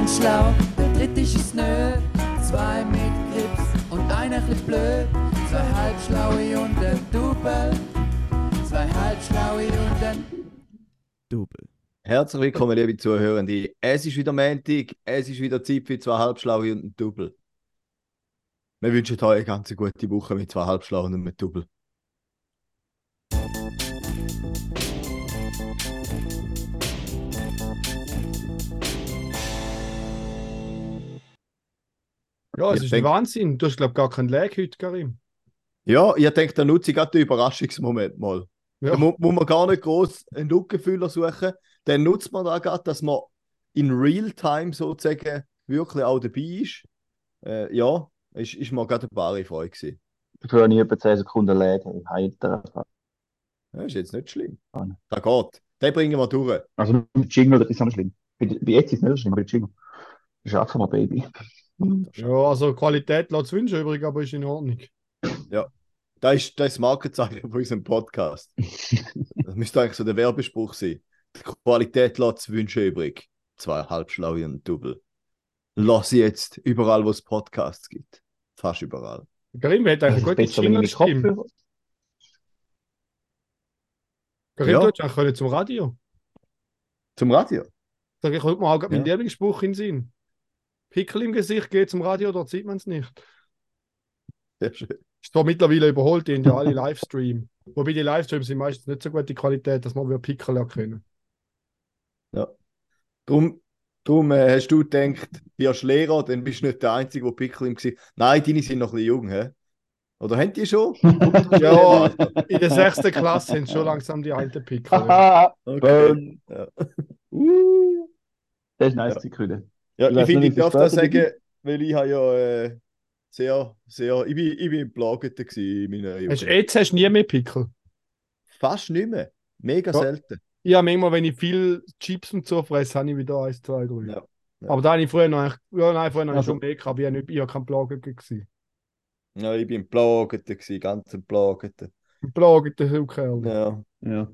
ganz schlau, der dritte ist es nö. Zwei mit Grips und einer chli blöd. Zwei halbschlaue und ein Double. Zwei halbschlaue und ein Double. Herzlich willkommen, liebe Zuhörende. Es ist wieder Montag, es ist wieder Zeit für zwei Halbschlaue und ein Double. Wir wünschen euch eine ganz gute Woche mit zwei Halbschlauen und einem Double. Ja, es Ich ist ein denk- Wahnsinn. Du hast, glaube ich, gar keinen Lag heute, Karim. Ja, ich denke, da nutze ich gerade den Überraschungsmoment mal. Ja. Da muss man gar nicht groß einen Lückenfüller suchen. Dann nutzt man da gerade, dass man in Realtime sozusagen wirklich auch dabei ist. Ja, ist mal gerade eine wahre Freude gewesen. Dafür habe ich etwa 10 Sekunden Lag. Ich habe Ja, ist jetzt nicht schlimm. Da geht. Den bringen wir durch. Also mit Jingle, das ist auch nicht schlimm. Bei jetzt ist es nicht so schlimm, aber mit Jingle. Schaffen wir, Baby. Ja, also Qualität lässt es wünschen übrig, aber ist in Ordnung. Ja, das ist das Markenzeichen von unserem Podcast. Das müsste eigentlich so der Werbespruch sein. Die Qualität lässt zu wünschen übrig. Zwei halbschlaue und ein Double. Lass sie jetzt überall, wo es Podcasts gibt. Fast überall. Karim hat Das eigentlich ist eine gute besser, wenn ich mit Jingle-Stimme. Kopfhörer. Karim, Ja. du hättest eigentlich können zum Radio. Zum Radio. Sag ich, kommt mir auch gerade mein Ja. Lieblingsspruch in den Sinn. Pickel im Gesicht, geht zum Radio, dort sieht man es nicht. Sehr schön. Ist zwar mittlerweile überholt, die haben ja alle Livestream. Wobei die Livestreams sind meistens nicht so gute Qualität, dass man Pickel erkennen. Ja. Drum hast du gedacht, wirst Lehrer, dann bist du nicht der Einzige, der Pickel im Gesicht. Nein, deine sind noch ein bisschen jung, hä? Oder haben die schon? Ja, in der 6. Klasse sind schon langsam die alten Pickel. Ja. Haha, Okay. Ja. das ist nice, Ja. die Kühle. Ja, Ich ich weiß finde, nicht, ich wie viel darf das später sagen, weil ich habe ja ich bin im Plageten in meiner Jugend. Jetzt hast du nie mehr Pickel. Fast nicht mehr. Mega Ja. selten. Ja, manchmal, wenn ich viel Chips und so fresse, habe ich wieder 1, 2, 3. Ja. Ja. Aber da habe ich früher noch, ja, nein, früher noch Also- schon mehr gehabt, aber ich habe kein Plagen gewesen. Ja, ich bin im Plageten, ganz im Plageten. Plagen, der Hillkerl. Ja, Ja.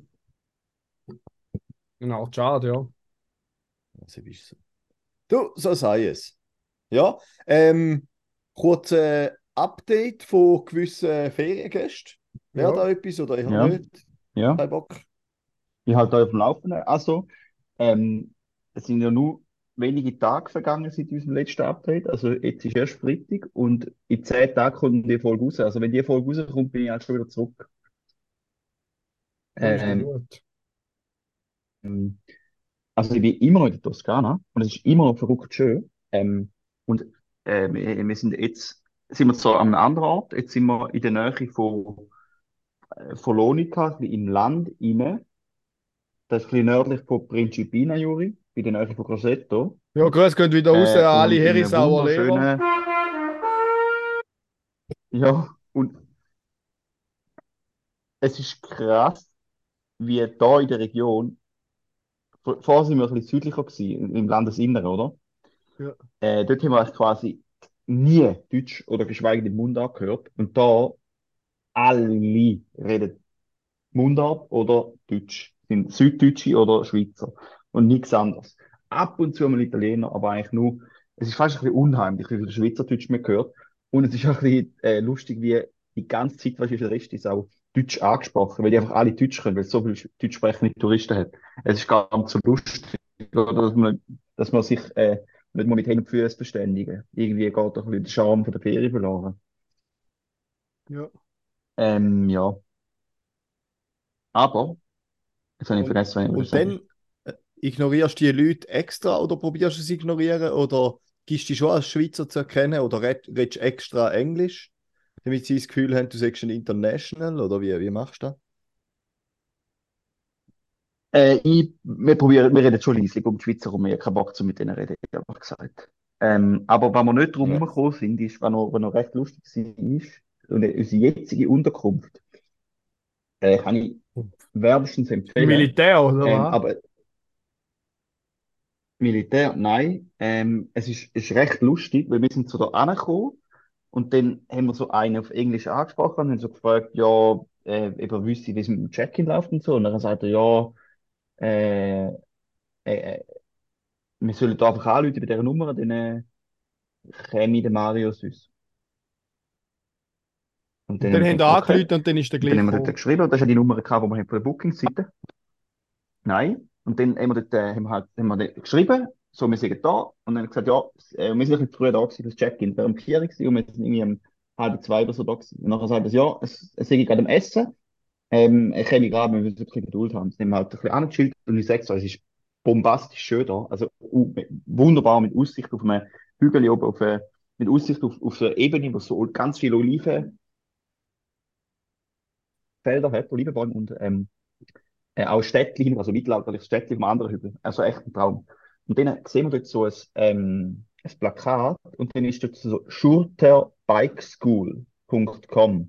Genau, schade, ja. also ist so. Du, so sei es. Ja, kurz Update von gewissen Feriengästen. Wäre Ja. da etwas oder ich Ja. habe nicht? Ja. Kein Bock. Ich halte euch auf dem Laufenden. Also, es sind ja nur wenige Tage vergangen seit unserem letzten Update. Also, jetzt ist erst Freitag und in 10 Tagen kommt die Folge raus. Also, wenn die Folge rauskommt, bin ich halt schon wieder zurück. Das ist ja Ähm, gut. Also ich bin immer noch in der Toskana und es ist immer noch verrückt schön. Und wir sind jetzt sind wir zwar an einem anderen Ort, jetzt sind wir in der Nähe von Lonica, ein bisschen im Land rein. Das ist ein bisschen nördlich von Principina, Juri, bei der Nähe von Grosseto. Ja, grüß, geht wieder raus, alle Und in einem Herisauer Lehrer. wunderschönen, ja, und es ist krass, wie da in der Region, vorher sind wir ein bisschen südlicher gewesen, im Landesinneren, oder? Ja. Dort haben wir eigentlich quasi nie Deutsch oder geschweige denn Mundart gehört. Und da alle reden Mundart oder Deutsch. Sind Süddeutsche oder Schweizer. Und nichts anderes. Ab und zu mal Italiener, aber eigentlich nur, es ist fast ein bisschen unheimlich, wie viel Schweizerdeutsch man hört. Und es ist auch ein bisschen lustig, wie die ganze Zeit, was der Rest ist, auch Deutsch angesprochen, weil die einfach alle Deutsch können, weil es so viele deutsch sprechende Touristen hat. Es ist gar nicht so lustig, oder, dass man sich nicht mal mit Händen und Füßen verständigen. Irgendwie geht doch ein bisschen der Charme von der Ferien verloren. Ja. Ja. Aber, jetzt habe ich vergessen, was ich Und sagen dann ignorierst du die Leute extra oder probierst du es ignorieren oder gibst du dich schon als Schweizer zu erkennen oder redest extra Englisch, damit sie das Gefühl haben, du sagst ein International oder wie machst du das? Wir reden schon leise um die Schweizer rum, ich habe keinen Bock zu mit denen reden, einfach gesagt. Aber wenn wir nicht drum Ja. herumgekommen sind, ist, was noch recht lustig war, ist, und unsere jetzige Unterkunft, kann ich wärmstens Im empfehlen. Militär, oder was? Aber Militär, nein. Ist recht lustig, weil wir sind so da angekommen und dann haben wir so einen auf Englisch angesprochen und haben so gefragt, ja, eben wüsste, wie es mit dem Check-in läuft und so. Und dann sagt er, ja, äh, äh, wir sollen da einfach anrufen bei dieser Nummer, dann käme der Marius uns. Und Und dann dann haben wir haben die gedacht, okay. angerufen und dann ist der Und dann gleich haben wir dort gekommen. geschrieben, und das ist ja die Nummer gehabt, die wir haben von der Booking-Seite. Nein. Und dann haben wir dort, haben wir dort geschrieben, so, wir sind da. Und dann haben wir gesagt, ja, wir sind ein bisschen früher da gewesen, das Check-in. Wir waren um 4 Uhr gewesen und wir sind irgendwie um halb 2 oder so da gewesen. Und nachher sagt er, ja, es sei gerade am Essen. Ich käme gerade, wir müssen ein bisschen Geduld haben. Dann haben wir halt ein bisschen angechillt und ich sage so, es ist bombastisch schön da. Also wunderbar mit Aussicht auf einen Hügel oben, mit Aussicht auf so eine Ebene, wo so ganz viele Olivenfelder hat, Olivenbäume und auch Städtchen, also mittelalterliches Städtchen am anderen Hügel. Also echt ein Traum. Und dann sehen wir dort so ein Plakat und dann ist dort so schurterbikeschool.com.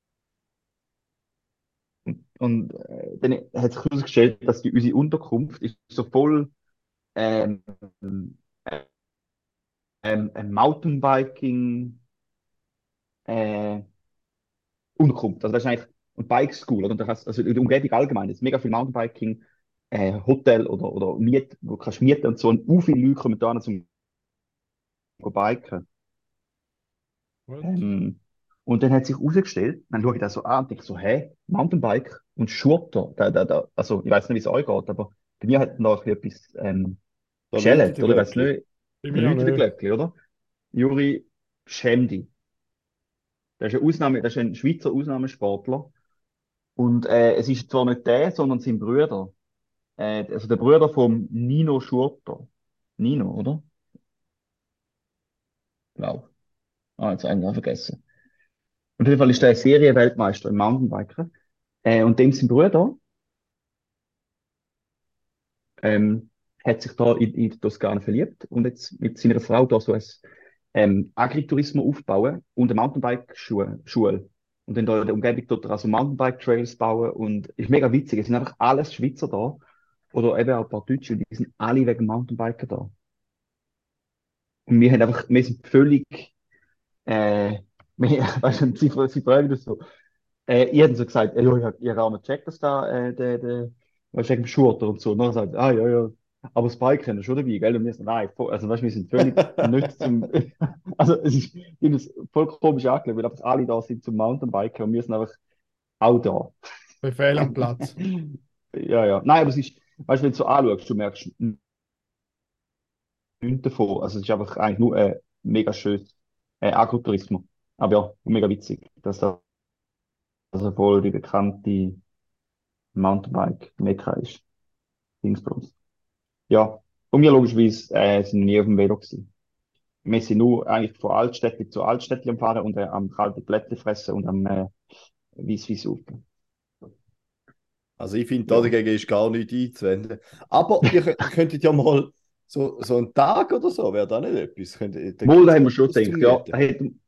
Und dann hat sich herausgestellt, dass unsere Unterkunft ist so voll ähm, ein Mountainbiking äh, Unterkunft. Also das ist eigentlich ein Bike School. Oder? Und da kannst, also in der Umgebung allgemein ist mega viel Mountainbiking, Hotel oder wo du kannst mieten und so. Und viele Leute kommen da zum biken. Gut. Und dann hat sich herausgestellt, dann schaue ich das so an und denke so, hä, Mountainbike und Shooter, also ich weiß nicht, wie es euch geht, aber bei mir hat noch etwas Da läutet geschellt, die oder? Ich weiß Glöckli. nicht, Bei der mir läutet der nicht. Glöckli, oder? Juri, schäm dich. Das ist ein Schweizer Ausnahmesportler. Und es ist zwar nicht der, sondern sein Bruder. Also der Bruder vom Nino Schurter. Nino, oder? Wow. Ah, jetzt einen vergessen. Auf jeden Fall ist der Serienweltmeister im Mountainbiker. Und dem sein Bruder ähm, hat sich da in die Toskana verliebt und jetzt mit seiner Frau da so ein Agritourismus aufbauen und eine Mountainbike-Schule. Und dann da in der Umgebung dort also Mountainbike-Trails bauen und ist mega witzig. Es sind einfach alles Schweizer da oder eben auch ein paar Deutsche und die sind alle wegen Mountainbiken da. Und wir sind völlig, weißt du, sie fragen das so. Ich hätte so gesagt, ja, ich habe auch nicht gecheckt, dass da was wegen dem Shooter und so. Und dann sagt er, ja, ja. Aber das Bike haben wir schon dabei, gell? Und wir sind, nein, also weißt, wir sind völlig nicht zum. Also es ist, ich finde es voll komisch angelegt, weil einfach alle da sind zum Mountainbiken und wir sind einfach auch da. Befehl am Platz. Ja, ja. Nein, aber es ist, weißt du, wenn du so anschaust, du merkst nichts davon. Also es ist einfach eigentlich nur ein mega schönes Agrotourismus. Aber ja, mega witzig, dass das also voll die bekannte Mountainbike-Mekka ist. Dingsbums. Ja, und wir logischerweise sind nie auf dem Velo gewesen. Wir sind nur eigentlich von Altstädtli zu Altstädtli am Fahren und am kalte Blättli fressen und am Weisswein saufen. Also ich finde, Ja. dagegen ist gar nichts einzuwenden. Aber ihr könntet ja mal so einen Tag oder so, wäre da nicht etwas? Dann Wohl, gibt's da haben wir etwas schon zum gedacht, ja, Mieten.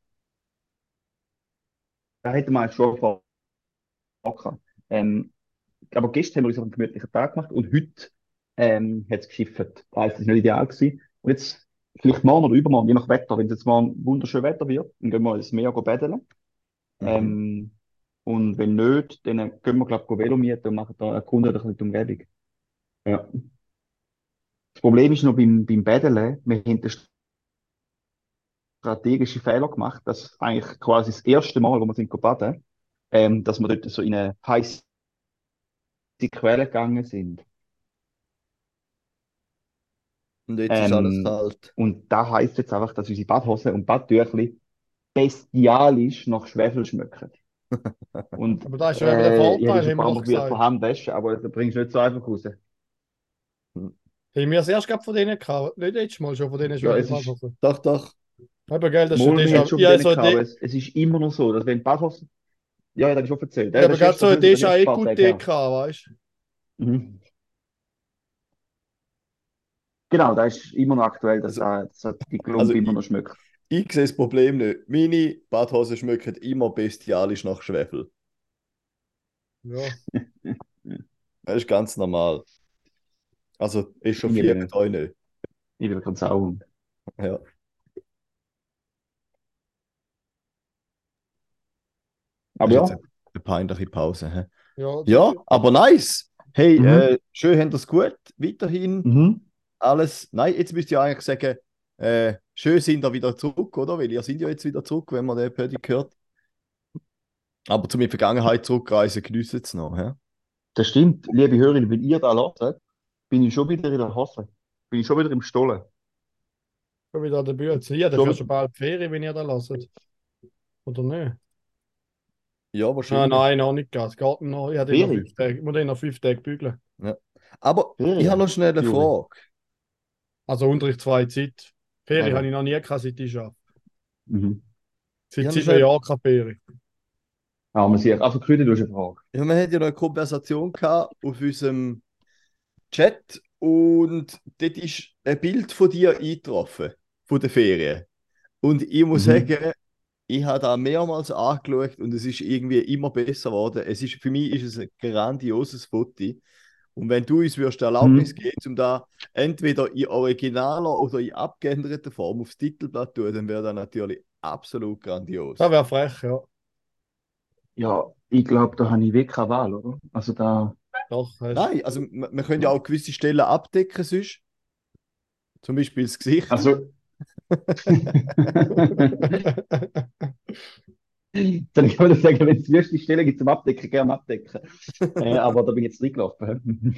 da hätten wir schon vor gehabt. Aber gestern haben wir uns auf einen gemütlichen Tag gemacht und heute hat es geschifft. Das heisst, es war nicht ideal gewesen. Und jetzt, vielleicht morgen oder übermorgen, je nach Wetter, wenn es jetzt mal ein wunderschönes Wetter wird, dann gehen wir ins Meer baden. Mhm. Und wenn nicht, dann gehen wir, glaube ich, Velo mieten und machen da erkunden ein bisschen die Umgebung. Ja. Das Problem ist noch beim Baden, wir haben den strategischen Fehler gemacht, dass eigentlich quasi das erste Mal, wo wir sind baden, dass wir dort so in eine heiße Quelle gegangen sind. Und jetzt ist alles kalt. Und da heisst jetzt einfach, dass unsere Badhose und Badtüchli bestialisch nach Schwefel schmecken. Und Aber da ist ja eben der ich habe Vorteil, schon ein haben wir paar doch Mal probiert von gesagt. Hand waschen, aber das bringst du nicht so einfach raus. Haben wir es erst gerade von denen gehabt? Nicht letztes Mal schon von denen Ja, es ist Schwefelbadhosen. Doch, doch. Aber gell, das ist schon Mal, wir haben es déjà, schon von ja, denen so gehabt, aber es ist immer noch so, dass wenn die Badhose, ja, das habe ich schon erzählt, ja, aber das ist gerade erst so ein das erst ein paar Tage Déjà-vu-Gute her. gehabt, weißt du? Mhm. Genau, das ist immer noch aktuell, dass, Also, dass die also Klump immer noch schmeckt. ich sehe das Problem nicht. Meine Badhosen schmecken immer bestialisch nach Schwefel. Ja. Das ist ganz normal. Also, Ich echauffiert bin, euch nicht. ich bin ganz sauer. Ja. Das Aber ist jetzt ja, eine peinliche Pause. Hä? Ja, Ja, aber nice. Hey, mhm. schön, habt ihr es gut. Weiterhin. Mhm. alles. Nein, jetzt müsst ihr eigentlich sagen, schön sind ihr wieder zurück, oder? Weil ihr sind ja jetzt wieder zurück, wenn man den Pödi hört. Aber zu meiner Vergangenheit zurückreisen, geniessen es noch. Ja? Das stimmt, liebe Hörerinnen, wenn ihr da hört, bin ich schon wieder in der Hose. Bin ich schon wieder im Stollen. Schon wieder an der Bühne. Ja, dafür Schon, schon bald die Ferien, wenn ihr da lasst. Oder nicht? Ja, Nein, wahrscheinlich. nein, noch nicht ganz. Geht noch. Ich habe noch Ferien? 5 Tage. Ich muss den noch 5 Tage bügeln. Ja. Aber ich Ferien, habe noch schnell eine Juri. Frage. Also unterrichtsfreie Zeit. Ferien Eben. habe ich noch nie gehabt, seit ich arbeite. Mhm. Seit Ja, 7 schnell- Jahren keine Ferien. Ah, man sieht, also Krüde, du hast eine Frage. Ja, wir hatten ja noch eine Konversation gehabt auf unserem Chat und dort ist ein Bild von dir eingetroffen, von der Ferien. Und ich muss Mhm. sagen, ich habe da mehrmals angeschaut und es ist irgendwie immer besser geworden. Für mich ist es ein grandioses Foto. Und wenn du uns würdest die Erlaubnis Mhm. geben, um da entweder in originaler oder in abgeänderter Form aufs Titelblatt zu tun, dann wäre das natürlich absolut grandios. Das wäre frech, ja. Ja, ich glaube, da habe ich wirklich keine Wahl, oder? Also da, Doch, hast Nein, also wir können ja auch gewisse Stellen abdecken sonst. Zum Beispiel das Gesicht. also, dann kann man sagen, wenn es wüste Stellen gibt zum Abdecken, gerne abdecken. Aber da bin ich jetzt reingelaufen.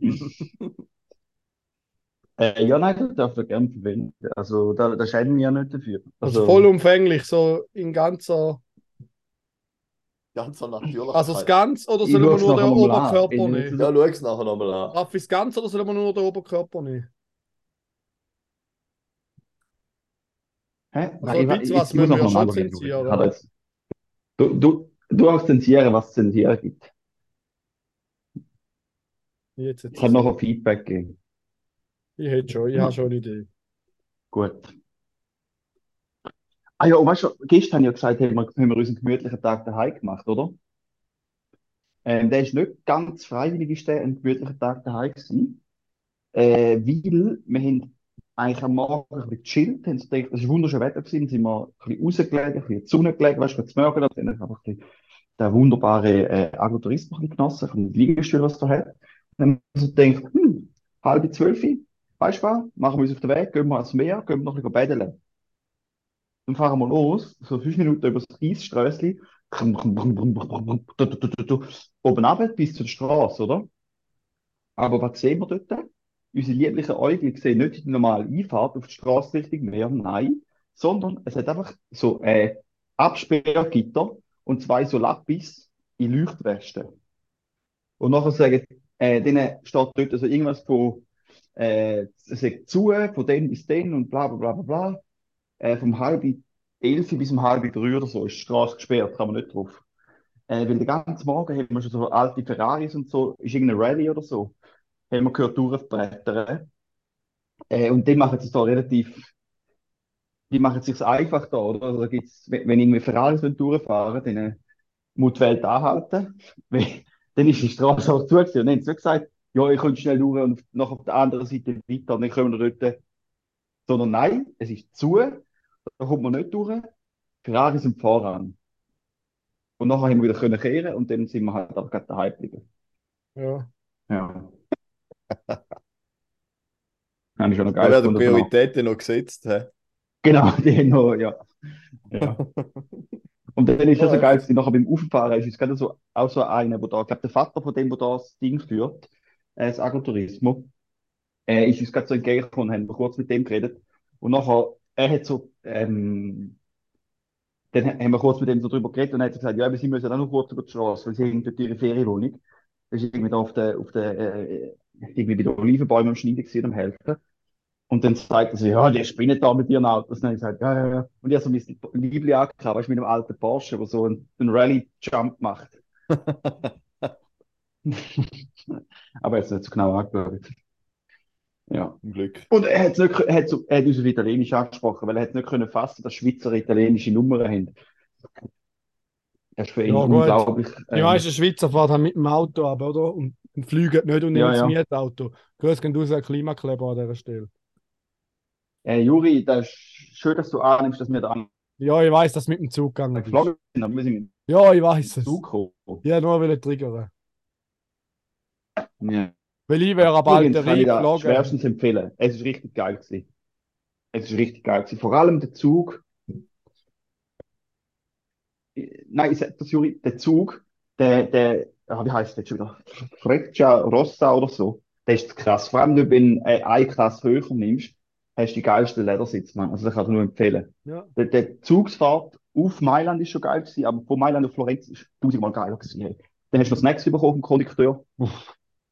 Ja, nein, das darf ich gerne verwenden. Also da scheiden wir ja nicht dafür. Also Also, vollumfänglich, so in ganzer. Ganz so natürlich. Also das Ganze oder ich sollen schaue wir es nur den nachher nochmal an. Oberkörper Wenn nehmen? ich Ja, schau es nachher nochmal an. Darf ich das Ganze oder sollen wir nur den Oberkörper nehmen? Hä? Also ein bisschen was Ich muss müssen wir noch ja mal schon anschauen, Juri. Ich zensieren, habe oder? jetzt, du hast zensieren, was es zensieren gibt. Jetzt, Ich kann nachher Feedback geben. Ich hätte schon, ich habe schon eine Idee. Gut. Ah ja, und weißt du, gestern habe ich ja gesagt, haben wir unseren gemütlichen Tag daheim gemacht, oder? Der ist nicht ganz freiwillig, ist der ein gemütlicher Tag daheim gewesen. Weil wir haben eigentlich am Morgen ein bisschen gechillt, haben so gedacht, es war wunderschönes Wetter gewesen, dann sind wir ein bisschen rausgelegen, ein bisschen in die Sonne gelegen, weißt du, zu Morgen, dann haben wir einfach ein bisschen den wunderbaren Agrotourismus ein bisschen genossen, von den Liegestühlen, was es da hat. Dann haben wir so gedacht, 11:30, weißt du was, machen wir uns auf den Weg, gehen wir ans Meer, gehen wir noch ein bisschen baden. Dann fahren wir los, so 5 Minuten über das Eisströssli, oben runter bis zur Straße, oder? Aber was sehen wir dort? Unsere lieblichen Äugel sehen nicht die normale Einfahrt auf die Straße Richtung Meer, nein, sondern es hat einfach so Absperrgitter und 2 so Lappis in Leuchtwesten. Und nachher sagen, denen steht dort also irgendwas von, es sagt zu, von dem bis den und bla bla bla bla bla. Vom 10:30 bis um 2:30 oder so ist die Straße gesperrt, kann man nicht drauf. Weil den ganzen Morgen haben wir schon so alte Ferraris und so, ist irgendeine Rallye oder so, haben wir gehört durchbrettern. Und die machen es sich einfach da, oder? Also da gibt's, wenn irgendwie Ferraris durchfahren, dann muss die Welt anhalten. Weil, dann ist die Straße auch zu gewesen. Und dann haben sie nicht gesagt, ja, ihr könnt schnell durch und noch auf der anderen Seite weiter, und dann können wir dort. Sondern nein, es ist zu, da kommt man nicht durch. Ferraris sind voran. Und nachher haben wir wieder können kehren und dann sind wir halt einfach gerade daheim geblieben. Ja. Ja. Habe ich schon noch Da geil werden gefunden. Prioritäten noch gesetzt. He? Genau, die haben noch, ja. Ja. Und dann ist das so Ja, geil, gewesen. Nachher beim Auffahren ist es gerade so, auch so einer, wo da, ich glaube, der Vater von dem, der das Ding führt, das Agrotourismus, ist uns gerade so entgegengekommen, haben wir kurz mit dem geredet. Und nachher, er hat so, dann haben wir kurz mit dem so drüber geredet und er hat gesagt, ja, aber sie müssen auch noch kurz über die Straße, weil sie haben dort ihre Ferienwohnung. Das ist irgendwie da irgendwie bei den Olivenbäumen am Schneiden gewesen, am Helfen. Und dann sagt er so, ja, die spinnen da mit ihren Autos. Und dann habe ich gesagt, ja, ja, ja. Und ich habe so mein Liebling angehabt, weißt du, mit einem alten Porsche, der so einen Rallye-Jump macht. Aber er hat es nicht so genau angeschaut. Ja. Zum Glück. Und er hat, nicht, er hat uns auf Italienisch angesprochen, weil er hat nicht können fassen, dass Schweizer italienische Nummern haben. Das ist für ihn Ja, gut. unglaublich. Die meisten Schweizer fahren halt mit dem Auto ab, oder? Und fliegen nicht und nehmen Ja, das ja. Mietauto. Grüß gehen raus, Klimakleber an dieser Stelle. Juri, das ist schön, dass du annimmst, dass wir da Ja, ich weiß, dass du mit dem Zug gegangen bist. geflogen sind, aber wir sind mit Ja, ich weiß dem es. Zug gekommen. Ja, nur will ich triggern. Ja. Weil ich wäre ab Übrigens kann Alterie ich das geflogen. schwerstens empfehlen. Es ist richtig geil gewesen. Es ist richtig geil gewesen. Vor allem der Zug. Nein, ich sag das, Juri, der Zug, wie heißt der jetzt schon wieder? Freccia Rossa oder so. Der ist krass. Vor allem, wenn du eine Klasse höher nimmst, hast du die geilsten Ledersitz, Mann. Also, das kann ich nur empfehlen. Ja. Der Zugsfahrt auf Mailand ist schon geil gewesen, aber von Mailand auf Florenz ist tausendmal geiler gewesen. Hey. Dann hast du noch Snacks bekommen vom Kondukteur. Uff.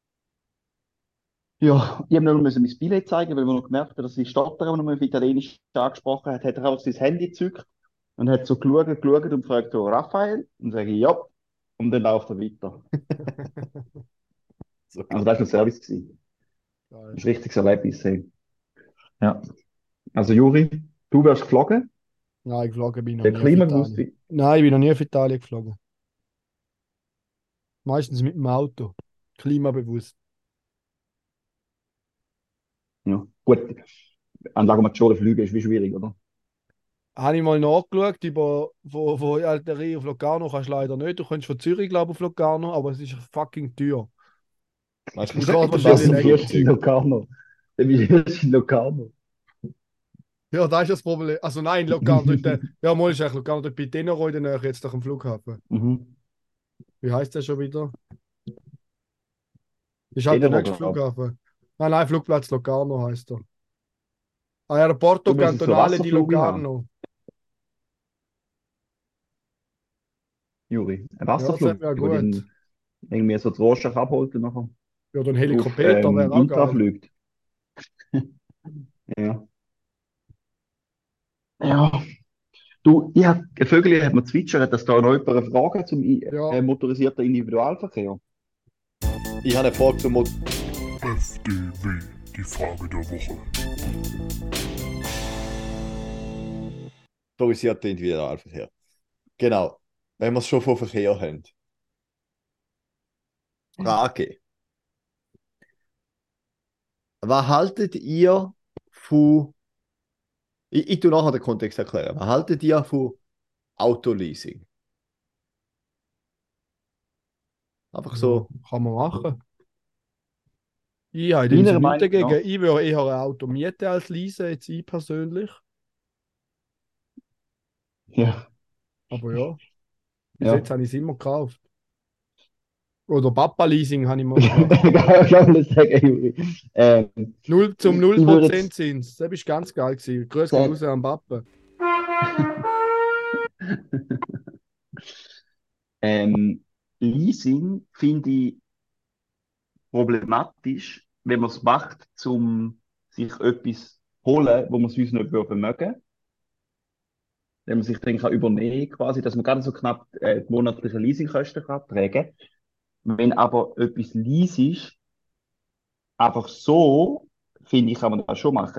Ja, ich habe nur mein Billett zeigen, weil man noch gemerkt hat, dass die Stotterer, die noch auf Italienisch angesprochen hat, hat er auch sein Handy gezückt und hat so geschaut und fragt so, Raphael? Und sage ich, ja. Und dann läuft er weiter. So Also das war ein Service gewesen. Das Geil. ist ein richtiges Erlebnis. Hey. Ja. Also Juri, du wärst geflogen, Nein, geflogen bin ich noch der nie auf Klimawusst. Italien. Nein, ich bin noch nie auf Italien geflogen. Meistens mit dem Auto. Klimabewusst. Ja, gut. An Lago Maggiore fliegen ist wie schwierig, oder? Habe ich mal nachgeschaut, von Alterie auf Locarno kannst du leider nicht. Du kannst von Zürich, glaube ich, auf Locarno, aber es ist fucking teuer. Weißt du, Und was gerade mit dem wahrscheinlich Dann länger. wirst du in Locarno. Dann wirst du in Locarno. Ja, das ist das Problem. Also nein, Locarno dort, ja, mal ist eigentlich Locarno dort bei Tenero in der Nähe, jetzt nach dem Flughafen. Mhm. Wie heißt der schon wieder? Ist halt der Tenero, nächste glaub ich. Flughafen. Nein, Flugplatz Locarno heißt er. Aeroporto Du willst so Cantonale di Wasserflug haben, Locarno. Juri. Ein Ja, das Wasserflug, wäre wo gut. den irgendwie so die Rorschach abholt und nachher Ja, oder ein auf Helikopter wäre auch Intra geil. fliegt. Ja. Ja. Du, ein Vögel hat mir zwitschert, dass da noch jemand eine Frage zum Ja, motorisierten Individualverkehr. Ich habe eine Frage zum FDW, die Frage der Woche. motorisierten Individualverkehr. Genau. Wenn wir es schon von Verkehr haben. Frage. Was haltet ihr von. Ich tue nachher den Kontext erklären. Was haltet ihr von Autoleasing? Einfach ja, so. kann man machen. Ich habe in dem Meiner Sinne nichts Meinung dagegen. nach, Ich würde eher ein Auto mieten als leasen, jetzt ich persönlich. ja, Aber ja, bis ja. jetzt habe ich es immer gekauft. Oder Papa-Leasing habe ich mal Ich gemacht. kann mal sagen, Juri. Zum Ich würde 0% jetzt Zins. Das war ganz geil gewesen. Grüß geht raus sagen, an Papa. Leasing finde ich problematisch, wenn man es macht, um sich etwas holen, wo man sonst nicht mögen würde. Wenn man sich dann kann übernehmen quasi, dass man ganz so knapp die monatlichen Leasingkosten kann tragen. Wenn aber etwas lease ist, einfach so, finde ich, kann man das schon machen.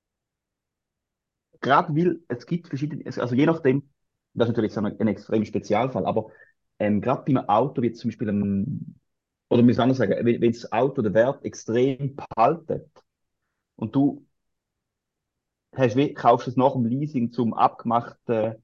Gerade weil es gibt verschiedene, also je nachdem, das ist natürlich so ein extrem Spezialfall, aber gerade bei einem Auto, wie zum Beispiel oder wir müssen anders sagen, wenn das Auto den Wert extrem behaltet und du kaufst es nach dem Leasing zum abgemachten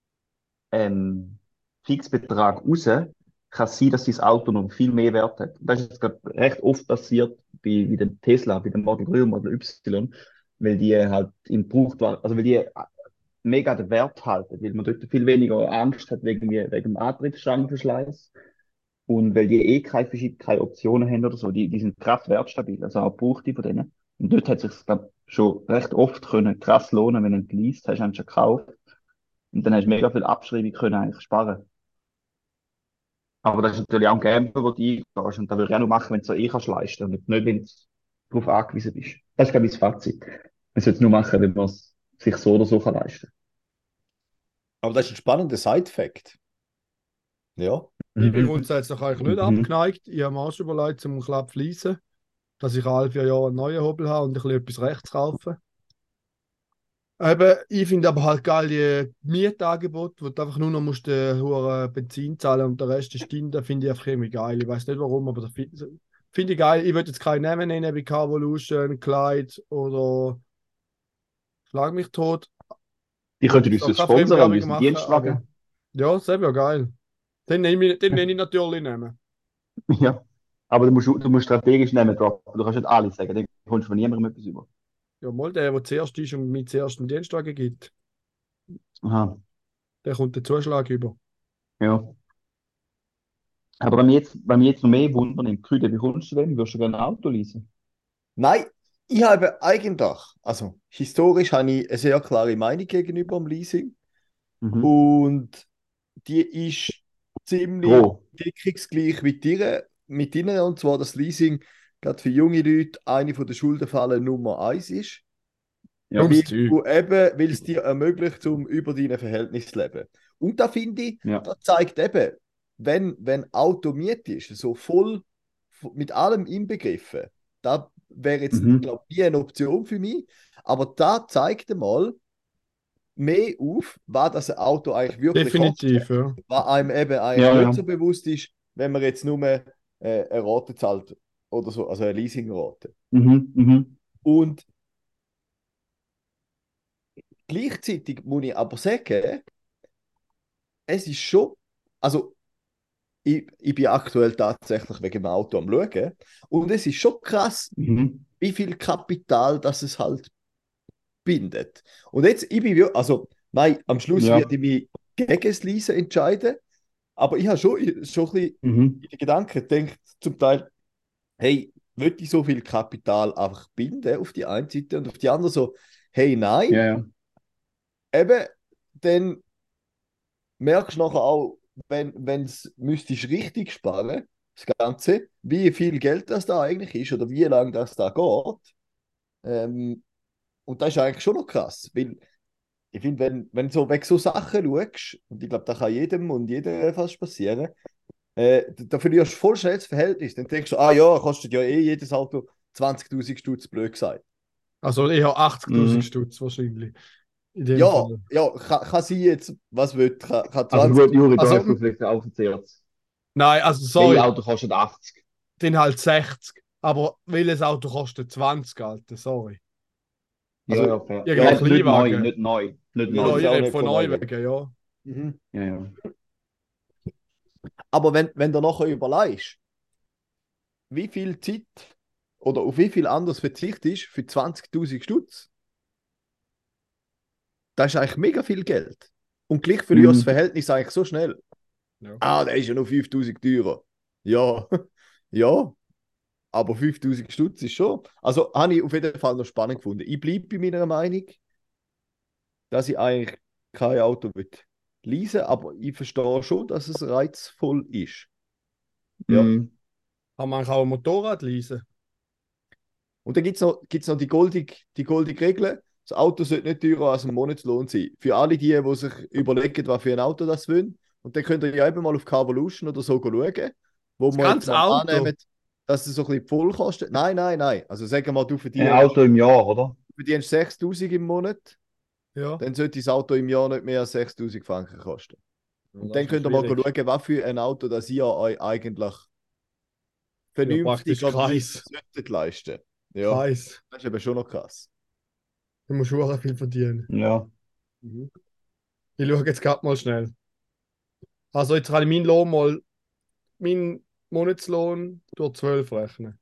Fixbetrag raus, kann es sein, dass das Auto noch viel mehr Wert hat. Das ist jetzt gerade recht oft passiert bei dem Tesla, bei dem Model 3 und Model Y, weil die halt im Gebrauchtwagen, also weil die mega den Wert halten, weil man dort viel weniger Angst hat wegen dem Antriebsstangenverschleiß und weil die keine Optionen haben oder so, die sind krass wertstabil, also auch gebrauchte von denen. Und dort hat sich glaub, schon recht oft können krass lohnen, wenn du ihn geleast hast, hast du schon gekauft. Und dann hast du mega viel Abschreibung können eigentlich sparen. Aber das ist natürlich auch ein Gamble, wo du eingehst. Und das würde ich auch nur machen, wenn du es so kannst leisten und nicht, wenn du darauf angewiesen bist. Das ist, glaube ich, das Fazit. Man sollte es nur machen, wenn man es sich so oder so kann leisten Aber das ist ein spannender Side-Fact. Ja. Ich bin kann. grundsätzlich eigentlich nicht Mhm. abgeneigt. Ich habe mir auch schon überlegt, zum Klapp fließen, dass ich alle 4 Jahre einen neuen Hobel habe und ein bisschen etwas rechts kaufe. Eben, ich finde aber halt geil die Mietangebote, wo du einfach nur noch musst, hohen Benzin zahlen und der Rest ist drin, das finde ich einfach irgendwie geil. Ich weiß nicht warum, aber das finde ich geil. Ich würde jetzt keinen Namen nennen wie Carvolution, Clyde oder Schlag mich tot. Die Ich könnten würde uns jetzt auch das keine sponsern, Fremdwerbung unseren machen, Dienstwagen. ja, das wäre geil. Den nenne ich natürlich Namen. Ja. Aber du musst strategisch nehmen droppen. Du kannst nicht alles sagen, dann kommst du von niemandem etwas über. Ja, mal der zuerst ist und mir zuerst einen Dienstwagen gibt, Aha, der kommt den Zuschlag über. ja. Aber wenn mich jetzt noch mehr wundern im Küde, wie kommst du denn? Würdest du gerne ein Auto leasen? Nein, ich habe eigentlich, also historisch habe ich eine sehr klare Meinung gegenüber dem Leasing. Mhm. Und die ist ziemlich Pro. deckungsgleich mit ihnen, und zwar das Leasing gerade für junge Leute eine von der Schuldenfallen Nummer 1 ist, Ja. Dummes weil Zeug. weil es dir ermöglicht, zum über deine Verhältnisse zu leben. Und da finde ich, Ja. das zeigt eben, wenn Auto Miete ist, so voll mit allem inbegriffen, da wäre jetzt, Mhm. glaube ich, nie eine Option für mich. Aber da zeigt mal mehr auf, was das ein Auto eigentlich wirklich Definitiv, kostet, ja. was einem eben eigentlich Ja, nicht ja. so bewusst ist, wenn man jetzt nur eine Rate zahlt oder so, also eine Leasingrate. Mhm. Mhm. Und gleichzeitig muss ich aber sagen, es ist schon, also ich bin aktuell tatsächlich wegen dem Auto am Schauen, und es ist schon krass, Mhm. wie viel Kapital das es halt bindet. Und jetzt, also, nein, am Schluss Ja. werde ich mich gegen das Leasen entscheiden, aber ich habe schon ein bisschen Mhm. in den Gedanken gedacht, zum Teil, hey, will ich so viel Kapital einfach binden auf die eine Seite, und auf die andere so, hey, nein, Ja, ja. eben, dann merkst du nachher auch, wenn es müsstest richtig sparen, das Ganze, wie viel Geld das da eigentlich ist oder wie lange das da geht. Und das ist eigentlich schon noch krass, weil ich finde, wenn du so weg so Sachen schaust, und ich glaube, da kann jedem und jeder fast passieren, da verlierst du voll schnell das Verhältnis. Dann denkst du, ah ja, kostet ja eh jedes Auto 20.000 Stutz, blöd gesagt. Also eher 80.000 Mhm. Stutz wahrscheinlich. In dem Ja, Fall. ja, kann sein jetzt, was will, kann Also 20. gut, Juri, da Also, hast du vielleicht aufgezählt. Nein, also Welches sorry, Auto kostet 80? den halt 60. Aber welches Auto kostet 20, Alter? Sorry. Ja, Also, ja, fair. Irgendein Ja, nicht neu, Kleinwagen. nicht neu. Nicht ich Ja, rede neu. jetzt ich auch rede nicht von von Neuwagen. Neuwagen, ja. Mhm. Ja, ja. Aber wenn du nachher überlegst, wie viel Zeit oder auf wie viel anderes verzichtest für 20.000 Stutz, das ist eigentlich mega viel Geld. Und gleich verlierst du das Mhm. Verhältnis eigentlich so schnell. Ja. Ah, der ist ja noch 5.000 teurer. Ja, ja, aber 5.000 Stutz ist schon. Also habe ich auf jeden Fall noch spannend gefunden. Ich bleibe bei meiner Meinung, dass ich eigentlich kein Auto will leasen, aber ich verstehe schon, dass es reizvoll ist. Ja. Mhm. Kann man auch ein Motorrad leasen? Und dann gibt's noch die goldige Regel. Das Auto sollte nicht teurer als ein Monatslohn sein. Für alle die sich überlegen, was für ein Auto das wollen. Und dann könnt ihr ja eben mal auf Carvolution oder so schauen, wo Das wir jetzt ganze mal Auto? annehmen, dass es so ein bisschen voll kostet. Nein, nein, nein. Also sagen wir mal, du Ein Auto im Jahr, oder? verdienst 6.000 im Monat, Ja. dann sollte das Auto im Jahr nicht mehr als 6.000 Franken kosten. Ja, Und das dann ist könnt ihr mal schwierig. schauen, was für ein Auto das ihr euch eigentlich Ja, praktisch vernünftigerweise Kreis. solltet leisten. Ja, Kreis. das ist eben schon noch krass. Du musst auch viel verdienen. Ja. Mhm. Ich schaue jetzt gerade mal schnell. Also jetzt kann ich meinen Lohn mal, meinen Monatslohn durch 12 rechnen.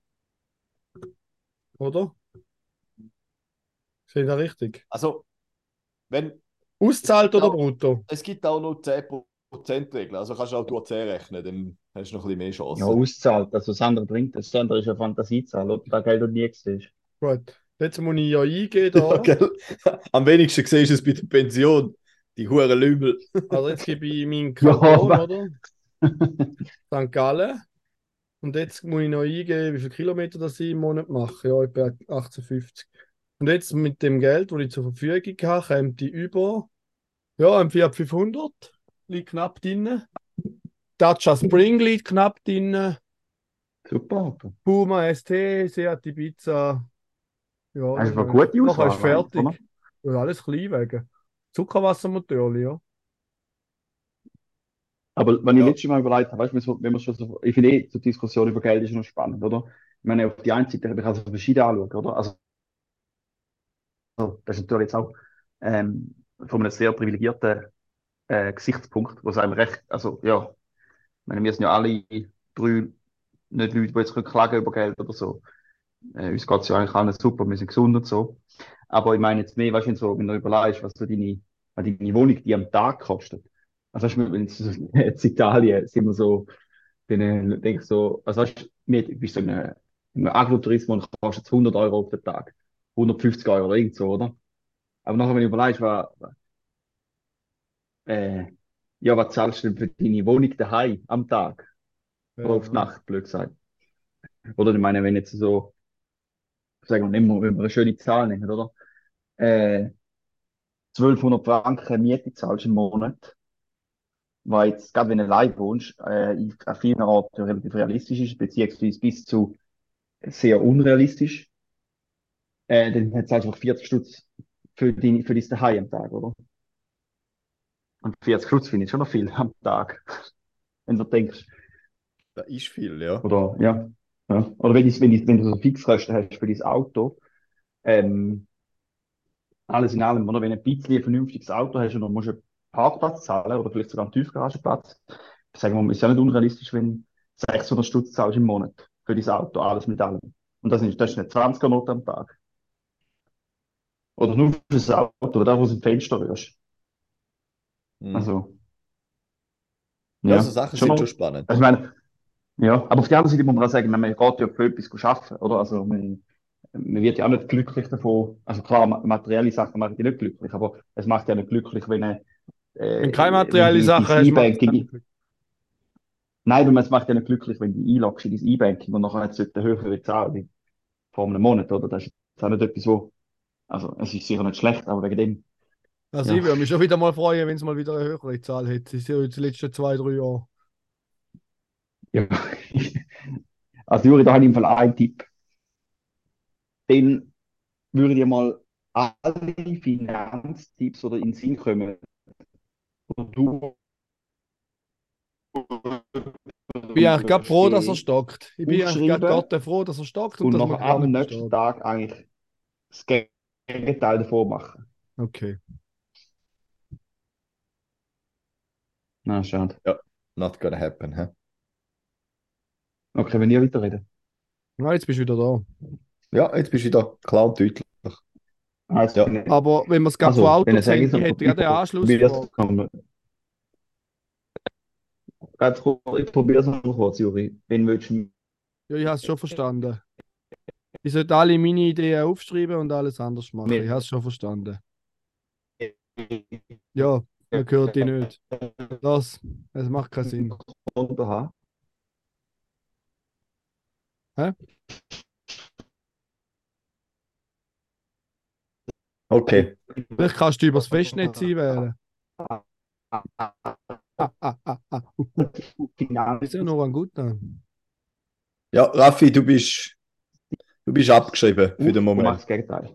Oder? Sehe ich das richtig? Also, wenn, es Auszahlt gibt oder auch, brutto? es gibt auch nur 10% Regel. Also kannst du auch durch 10 rechnen, dann hast du noch ein bisschen mehr Ja, Chancen. auszahlt. Also das andere bringt das. Das andere ist eine Fantasiezahl, ob du da Geld noch nie gesehen hast. Gut. Jetzt muss ich ja eingehen Ja, da. gell? Am wenigsten siehst du es bei der Pension. Die huren Lümmel. Also jetzt gebe ich meinen Ja, Kanton, aber. oder? St. Gallen. Und jetzt muss ich noch eingeben, wie viele Kilometer das ich im Monat mache. Ja, etwa 18,50. Und jetzt mit dem Geld, das ich zur Verfügung habe, kommt die über. Ja, ein Fiat 500 liegt knapp drin. Dacia Spring liegt knapp drin. Super Auto. Puma ST, Seat Ibiza. Ja, Das ist dann eine gute nachher ist Auswahl, eigentlich, oder? fertig. Ja, alles Kleinwagen. Zuckerwassermotor, ja. Aber wenn ich Ja. letztes Mal überlegt habe, weißt du, wenn wir schon so, ich finde die Diskussion über Geld ist noch spannend, oder? Ich meine, auf die einen Seite, ich kann es verschieden anschauen, oder? Also, das ist natürlich jetzt auch von einem sehr privilegierten Gesichtspunkt, wo es einem recht, also ja, ich meine, wir sind ja alle drei nicht Leute, die jetzt klagen über Geld oder so. Uns geht es ja eigentlich allen super, wir sind gesund und so. Aber ich meine jetzt mehr, weißt du, so, wenn du überlegst, was deine Wohnung die am Tag kostet. Also weißt du, wenn jetzt in Italien sind wir so, dann denke ich so, also weißt du, du bist so in einem Agrotourismus und kostet 100 Euro auf den Tag. 150 Euro oder irgend so, oder? Aber nachher, wenn du überlegst, äh, ja, was zahlst du denn für deine Wohnung daheim am Tag? Oder auf die Ja. Nacht, blöd gesagt. Oder ich meine, wenn jetzt so, sagen wir, nehmen wir wenn wir eine schöne Zahl nehmen, oder? Äh, 1200 Franken Miete zahlst im Monat, weil jetzt, gerade wenn du allein wohnst, an vielen Orten relativ realistisch ist, beziehungsweise bis zu sehr unrealistisch, dann zahlst du einfach 40 Stutz für dein Daheim am Tag, oder? Und 40 Stutz finde ich schon noch viel am Tag, wenn du denkst, Das ist viel, ja. oder, ja. Ja. Oder wenn du so Fixkosten hast für dein Auto, ähm, alles in allem, oder wenn du ein bisschen ein vernünftiges Auto hast und dann musst du einen Parkplatz zahlen oder vielleicht sogar einen Tiefgarageplatz, sagen wir mal, ist ja nicht unrealistisch, wenn du 600 Stutz zahlst im Monat für dein Auto, alles mit allem. Und das ist nicht 20er Not am Tag. Oder nur für das Auto, oder da, wo du im Fenster rührst. Mhm. Also, Ja, so ja, Sachen schon sind schon noch. spannend. Also, ich meine, ja, aber auf der anderen Seite muss man auch sagen, man geht ja für etwas arbeiten, oder? Also, man wird ja auch nicht glücklich davon. Also klar, materielle Sachen machen dich nicht glücklich, aber es macht ja nicht glücklich, Wenn du keine wenn materielle die Sachen dein hast, macht es E-Banking, nicht. nein, aber es macht ja nicht glücklich, wenn du einloggst in dein E-Banking und nachher hat es eine höhere Zahl wie vor einem Monat, oder? Das ist jetzt auch nicht etwas, also es ist sicher nicht schlecht, aber wegen dem, Also ja, ich würde mich schon wieder mal freuen, wenn es mal wieder eine höhere Zahl hätte. Das ist ja jetzt die letzten 2, 3 Jahre. ja. Also Juri, da habe ich im Fall einen Tipp. Den würde ich dir mal alle Finanztipps oder in den Sinn kommen, wo du Ich bin eigentlich gerade froh, dass er verstehst, stockt. Ich bin eigentlich aufschreiben gerade froh, dass er stockt und und dass man nachher gar am nicht nächsten versteht. Tag eigentlich das Gegenteil davon machen. Okay. Na, schade. Ja, not gonna happen. Hä? Okay, wenn ihr weiterreden. Ja, jetzt bist du wieder da. Ja, jetzt bist du wieder klar und deutlich. Also, Ja, Aber wenn wir es gerade von also wenn Auto ihr sagt, sehen, ich hätte ich gerade eine probiere Anschlussfrage. es, ich probiere es noch kurz, Juri. Wen willst du? Ja, ich habe es schon verstanden. Ich sollte alle meine Ideen aufschreiben und alles anders machen. Ich habe es schon verstanden. Ja, man hört die nicht. Es macht keinen Sinn. Haben? Hä? okay. Vielleicht kannst du übers Festnetz einwählen. Ist ja noch ein guter. Ja, Raffi, du bist abgeschrieben für den Und mach Moment. das Gegenteil.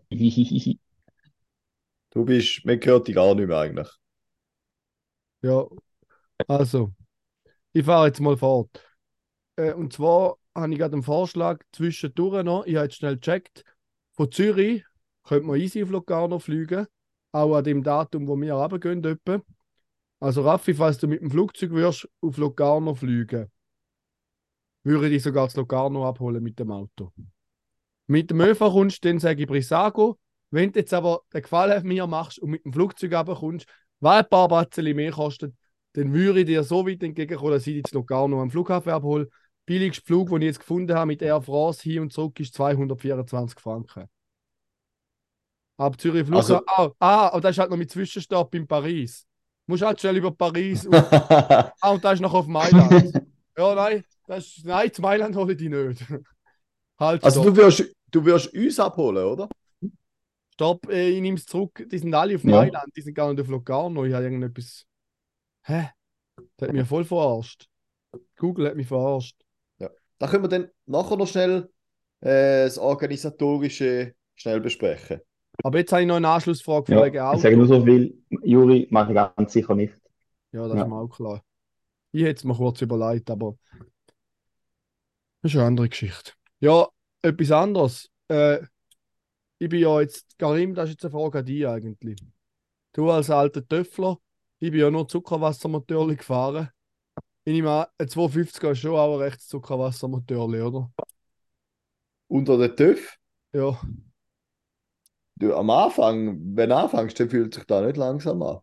Man hört dich gar nicht mehr eigentlich. Ja, also, ich fahre jetzt mal fort. Und zwar habe ich gerade einen Vorschlag zwischendurch noch. Ich habe jetzt schnell gecheckt. Von Zürich könnte man easy auf Locarno fliegen. Auch an dem Datum, wo wir runtergehen. Etwa. Also Raffi, falls du mit dem Flugzeug wirst auf Locarno fliegen, würde ich dich sogar zu Locarno abholen mit dem Auto. Mit dem ÖV kommst, dann sage ich Brissago. Wenn du jetzt aber den Gefallen mir machst und mit dem Flugzeug runterkommst, weil ein paar Batzen mehr kostet, dann würde ich dir so weit entgegenkommen, dass ich dich zu Locarno am Flughafen abhole. Billigster Flug, den ich jetzt gefunden habe mit Air France hin und zurück, ist 224 Franken. Ab Zürich Flughafen. Also, Aber das ist halt noch mit Zwischenstopp in Paris. Du musst halt schnell über Paris und, und das ist noch auf Mailand. Ja, nein, zu Mailand hole ich dich nicht. Halt, also stopp. du wirst uns abholen, oder? Stopp, ich nehme es zurück. Die sind alle auf Ja. Mailand, die sind gar nicht auf Locarno. Ich habe irgendetwas. Hä? Das hat mich voll verarscht. Google hat mich verarscht. Ja. Da können wir dann nachher noch schnell das Organisatorische schnell besprechen. Aber jetzt habe ich noch eine Anschlussfrage von Ja, wegen ich sage nur Auto. so viel. Juri, mache ich ganz sicher nicht. Ja, das Ja. ist mir auch klar. Ich hätte es mir kurz überlegt, aber das ist eine andere Geschichte. Ja, etwas anderes. Ich bin ja jetzt, Karim, das ist jetzt eine Frage an dich eigentlich. Du als alter Töffler, ich bin ja nur Zuckerwassermotor gefahren. Ich nehme an, ein 250er ist schon auch ein rechtes Zuckerwassermotorli, oder? Unter den TÜV? Ja. Du, am Anfang, wenn du anfängst, dann fühlt sich da nicht langsam an.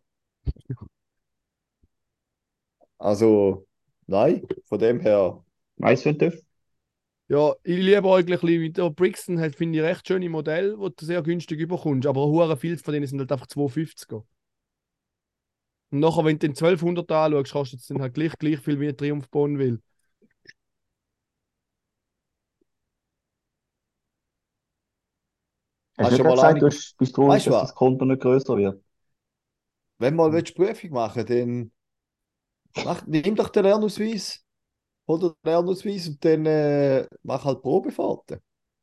Also, nein, von dem her. Weißt du, TÜV? Ja, ich liebe eigentlich mit der Brixton, hat, finde ich, recht schöne Modelle, die du sehr günstig überkommst. Aber hure viele von denen sind halt einfach 250er. Und nachher, wenn du den 1200 anschaust, kostet es dann halt gleich viel wie ein Triumph Bonneville. Hast Hast du du nicht mal gerade gesagt, bist traurig, Weißt du dass was? das Konto nicht größer wird? Wenn du mal willst, Prüfung machen dann nimm doch den Lernausweis, hol dir den Lernausweis und dann mach halt Probefahrten.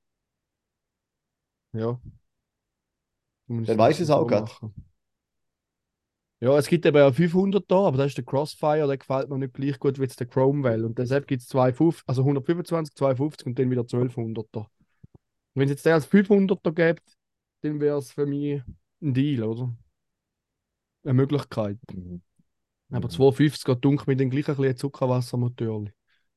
Ja. Muss Dann ich weißt du es auch so gerade. machen. Ja, es gibt eben auch 500 da, aber das ist der Crossfire, der gefällt mir nicht gleich gut wie jetzt der Chromewell. Und deshalb gibt es 250, also 125, 250 und dann wieder 1200er. Wenn es jetzt den als 500er gibt, dann wäre es für mich ein Deal, oder? Eine Möglichkeit. Mhm. Aber 250er dunkel mit dem gleichen ein bisschen Zuckerwassermotor.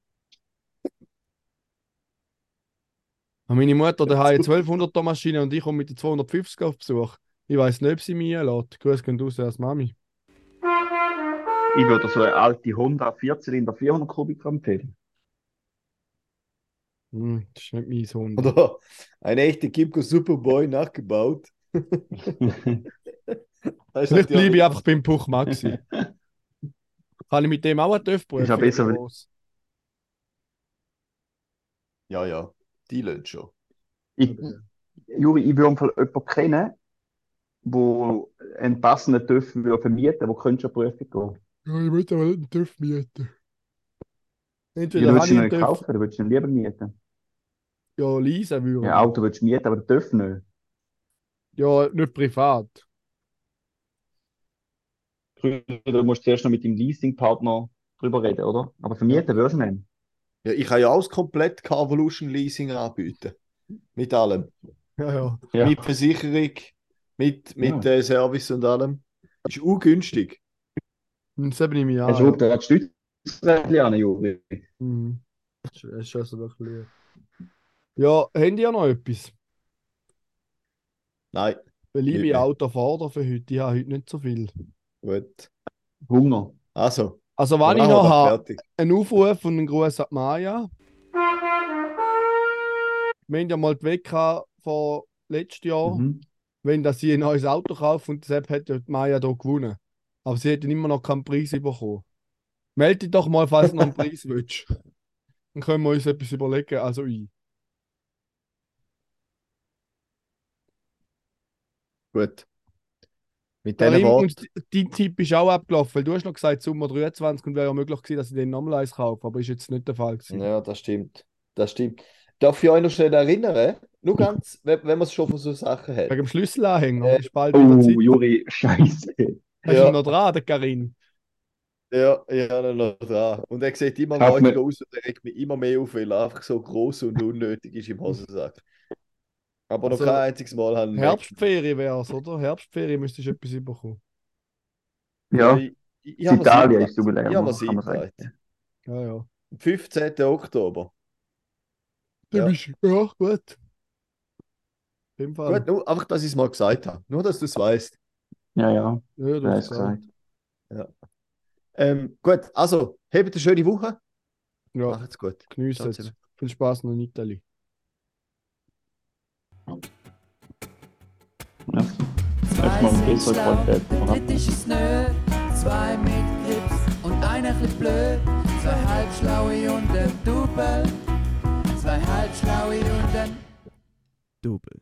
Meine Mutter daheim eine 1200er Maschine und ich komme mit der 250er auf Besuch. Ich weiß nicht, ob sie mich einlässt. Grüß gehen raus als Mami. Ich würde so eine alte Honda 4-Zylinder 400 Kubik empfehlen. Das ist nicht mein Sohn. Oder ein echter Kimco Superboy nachgebaut. Das ist Vielleicht bleibe ich natürlich- einfach beim Puch Maxi. Kann ich mit dem auch einen TÜV prüfen? Ist ja besser, wie wenn- groß? Ja, ja, die lösen schon. Juri, ich würde im Fall jemanden kennen, der einen passenden TÜV würde vermieten, wo könntest du eine Prüfung gehen. Ja, ich möchte aber nicht einen TÜV mieten. Ja, Entweder du habe willst ich ihn einen nicht TÜV, kaufen, du willst ihn lieber mieten. ja, leasen würde Ja, ich. Auto willst du mieten, aber den TÜV nicht. Ja, nicht privat. Du musst zuerst noch mit dem Leasingpartner drüber reden, oder? Aber vermieten würdest du nicht. Ja, ich kann ja auch das komplett Carvolution Leasing anbieten. Mit allem. Ja, ja. Ja. Mit Versicherung, mit Ja. Service und allem. Ist ungünstig. Und das nehme ich Er an. schraubt da die Stützrädchen an, Juri. Mhm. Das ist also wirklich lieb. Ja, haben die ja noch etwas? Nein, Weil ich Nicht bin mehr. Autofahrer für heute. Ich habe heute nicht so viel. gut. Hunger. Also, Also, dann wenn ich machen wir noch das habe, fertig. einen Aufruf und einen Gruß an die Maya. Wir haben ja mal die WK von letztes Jahr, Mhm. wenn dass sie ein neues Auto kauft und deshalb hat ja die Maya hier gewonnen. Aber sie hat immer noch keinen Preis bekommen. Melde dich doch mal, falls du noch einen Preis willst. Dann können wir uns etwas überlegen. Also ich. Gut. Mit diesen Karim, Worten. und dein Tipp ist auch abgelaufen, weil du hast noch gesagt, Sommer 23 und wäre ja möglich gewesen, dass ich den nochmal eins kaufe, aber ist jetzt nicht der Fall gewesen. Ja, das stimmt. Das stimmt. Darf ich euch noch schnell erinnern? Nur ganz, wenn man es schon von so Sachen hat. Wegen dem Schlüsselanhänger ist bald wieder Oh, Zeit. Juri, Scheiße. Hast du Ja. ihn noch dran, der Karin? Ja, ja, noch dran. Und er sieht immer Kauf mir- räudiger aus und er regt mich immer mehr auf, weil er einfach so groß und unnötig ist im Hosensack. Aber Also, noch kein einziges Mal haben wir Herbstferien wäre es, oder? Herbstferien müsstest du etwas bekommen. Ja, ich habe mir Italien sie ist Jubiläum, Ich habe mir oder? sie Kann man sagen. eingetragen. Ja, ja. Am 15. Oktober. Dann Ja. bist du, ja, gut. In dem Fall. Gut, nur einfach, dass ich es mal gesagt habe. Nur, dass du es weißt. Ja, Ja, du wer hast ist gesagt. Gut, also, habt eine schöne Woche. Ja, Macht's gut. genießt Ciao es. zusammen. Viel Spaß noch in Italien. Merci. Zwei Erstmal sind bessere schlau, Qualität. der dritte ist es nö. Zwei mit Grips und einer chli blöd. Zwei halbschlaue und ein Double. Zwei halbschlaue und ein Double.